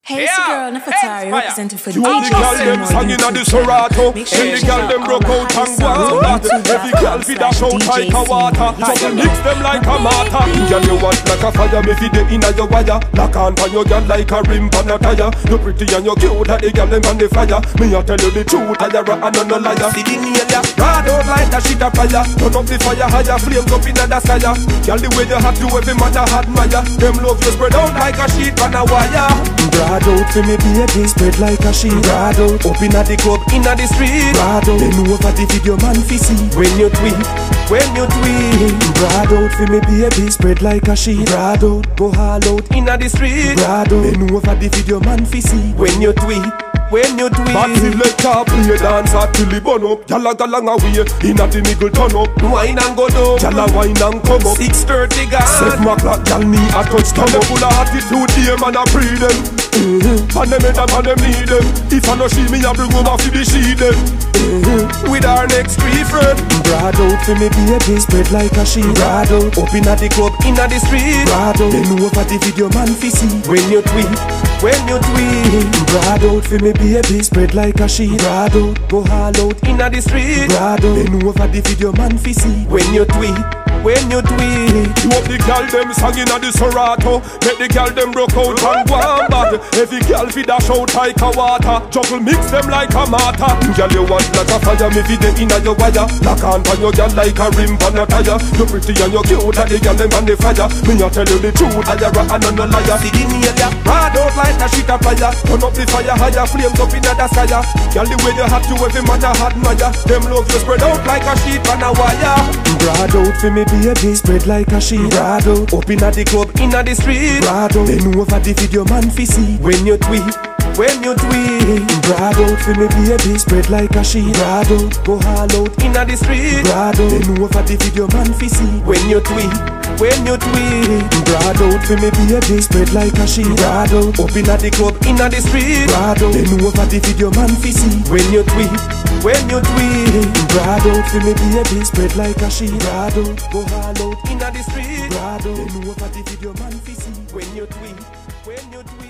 Hey, it's your girl Nefertari representing for You the girl them singing on the Serato. And the girl them broke out and guava. Every girl feed a shout like a water. Trouble mix them like a matter. Girl you want like a fire, me feed it inna your wire. Lock on pan your girl like a rim pan a tire. You pretty and you cute like the girl them on the fire. Me a tell you the truth, I a and no liar. See the nail ya, ride out like a sheet of fire. Turn up the fire higher, flames up inna the sky. Girl the way you have to every man a admire. Them love you spread out like a sheet on a wire. Broad out for me baby, spread like a sheet. Broad out, up inna the club, inna the street. Broad out, then over the video man fi see. When you tweet, when you tweet. Broad out for me baby, spread like a sheet. Broad out, go all out inna the street. Broad out, then over the video man fi see. When you tweet, when you tweet. Party like a play dance till the bun up. Y'all a galang away, inna the middle turn up. Wine and go down, y'all a wine and come up. 6:30 gone. 7 o'clock, y'all me a touch turn up. Full of attitude, them and a pre them. And them head and them need them. If I no see me, I bring over fi be she them. With our next three friend. Broad out for me baby, spread like a sheet. Broad out, up inna the club, inna the street. Broad out, then over the video man fi see. When you tweet, when you tweet. Broad out for me baby, spread like a sheet. Broad out, go all out inna the street. Broad out, then over the video man fi see. When you tweet, when you tweet. You up the girl them singing on the Serato. Make the girl them broke out and go on bad. Every girl feed a shout like a water. Juggle mix them like a matter. Girl you want like a fire, me feed them inna your wire. Lock on pan your girl like a rim pan a tire. You pretty and you cute like the girl them on the fire. Me a tell you the truth, I a and no liar. See the nail ya, ride out like a sheet of fire. Turn up the fire higher, flames up inna the sky. Girl the way you have to every man a admire. Them love you spread out like a sheet on a wire. Broad out for me baby, spread like a sheet. Broad out, up inna the club, inna the street. Broad out, then over the video man fi see. When you tweet, when you tweet. Broad out for me baby, spread like a sheet. Broad out, go all out inna the street. Broad out, then over the video man fi see. When you tweet, when you tweet. Broad out for me baby, spread like a sheet. Broad out, up inna the club, inna the street. Broad out, then over the video man fi see. When you tweet, when you tweet. Broad out for me baby, spread like a sheet. Broad out, go all out inna the street. Broad out, then over the video man fi see. When you tweet, when you tweet.